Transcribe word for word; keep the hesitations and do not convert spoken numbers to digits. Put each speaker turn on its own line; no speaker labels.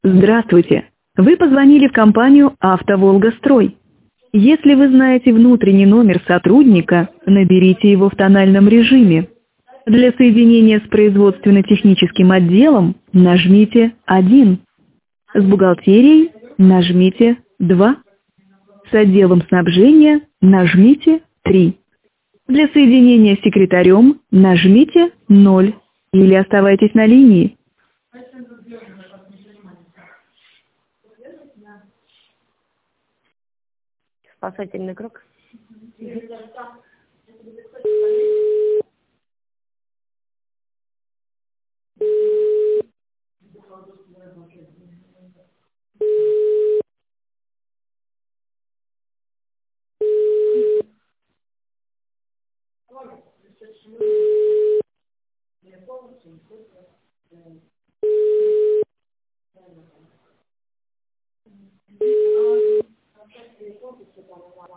Здравствуйте! Вы позвонили в компанию «АвтоВолгастрой». Если вы знаете внутренний номер сотрудника, наберите его в тональном режиме. Для соединения с производственно-техническим отделом нажмите один. С бухгалтерией нажмите два. С отделом снабжения нажмите три. Для соединения с секретарем нажмите ноль или оставайтесь на линии.
Спасательный круг.